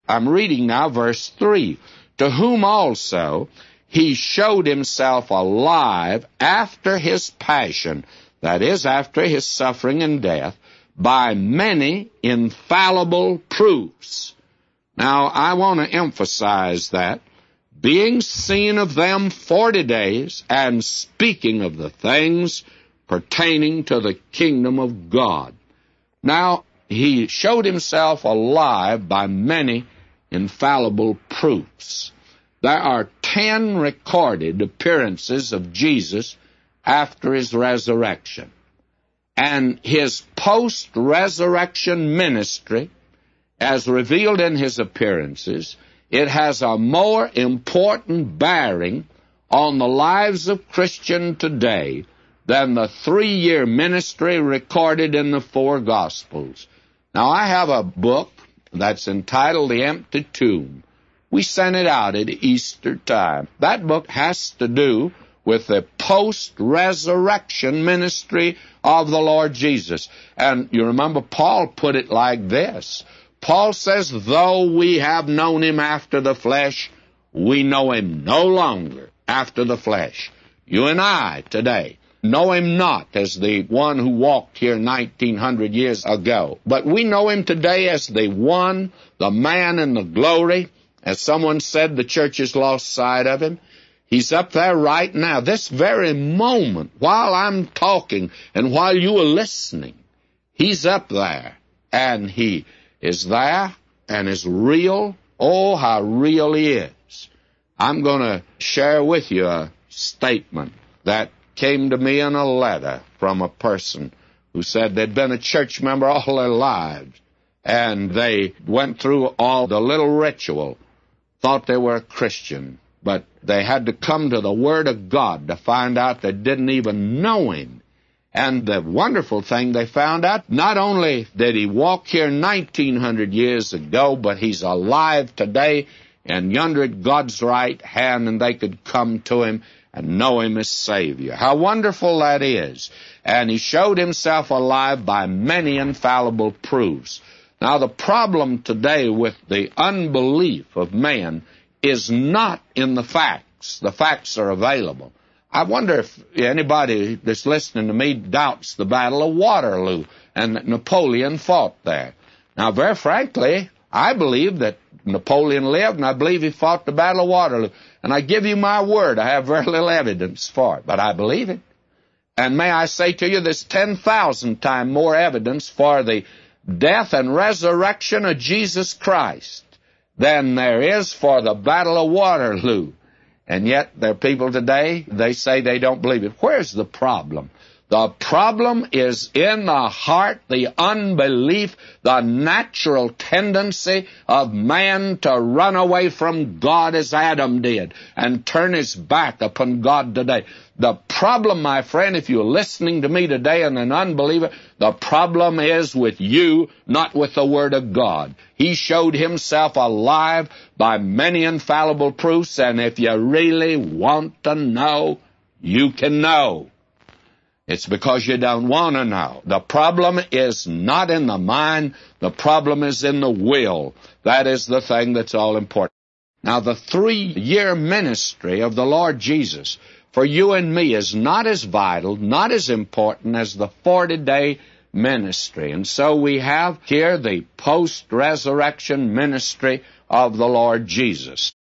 I'm reading now verse 3. To whom also he showed himself alive after his passion, that is, after his suffering and death, by many infallible proofs. Now, I want to emphasize that. Being seen of them 40 days, and speaking of the things pertaining to the kingdom of God. Now, he showed himself alive by many infallible proofs. There are 10 recorded appearances of Jesus after his resurrection. And his post-resurrection ministry, as revealed in his appearances, it has a more important bearing on the lives of Christians today than the 3-year ministry recorded in the 4 Gospels. Now, I have a book that's entitled The Empty Tomb. We sent it out at Easter time. That book has to do with the post-resurrection ministry of the Lord Jesus. And you remember Paul put it like this. Paul says, though we have known him after the flesh, we know him no longer after the flesh. You and I today know him not as the one who walked here 1900 years ago, but we know him today as the one, the man in the glory. As someone said, the church has lost sight of him. He's up there right now, this very moment, while I'm talking and while you are listening. He's up there, and he is there and is real. Oh, how real he is. I'm going to share with you a statement that came to me in a letter from a person who said they'd been a church member all their lives, and they went through all the little ritual, thought they were a Christian, but they had to come to the Word of God to find out they didn't even know him. And the wonderful thing they found out, not only did he walk here 1900 years ago, but he's alive today and yonder at God's right hand, and they could come to him and know him as Savior. How wonderful that is. And he showed himself alive by many infallible proofs. Now, the problem today with the unbelief of man is not in the facts. The facts are available. I wonder if anybody that's listening to me doubts the Battle of Waterloo and that Napoleon fought there. Now, very frankly, I believe that Napoleon lived, and I believe he fought the Battle of Waterloo. And I give you my word, I have very little evidence for it, but I believe it. And may I say to you, there's 10,000 times more evidence for the death and resurrection of Jesus Christ than there is for the Battle of Waterloo. And yet there are people today, they say they don't believe it. Where's the problem? The problem is in the heart, the unbelief, the natural tendency of man to run away from God as Adam did and turn his back upon God today. The problem, my friend, if you're listening to me today and an unbeliever, the problem is with you, not with the Word of God. He showed himself alive by many infallible proofs, and if you really want to know, you can know. It's because you don't want to know. The problem is not in the mind. The problem is in the will. That is the thing that's all important. Now, the 3-year ministry of the Lord Jesus for you and me is not as vital, not as important as the 40-day ministry. And so we have here the post-resurrection ministry of the Lord Jesus.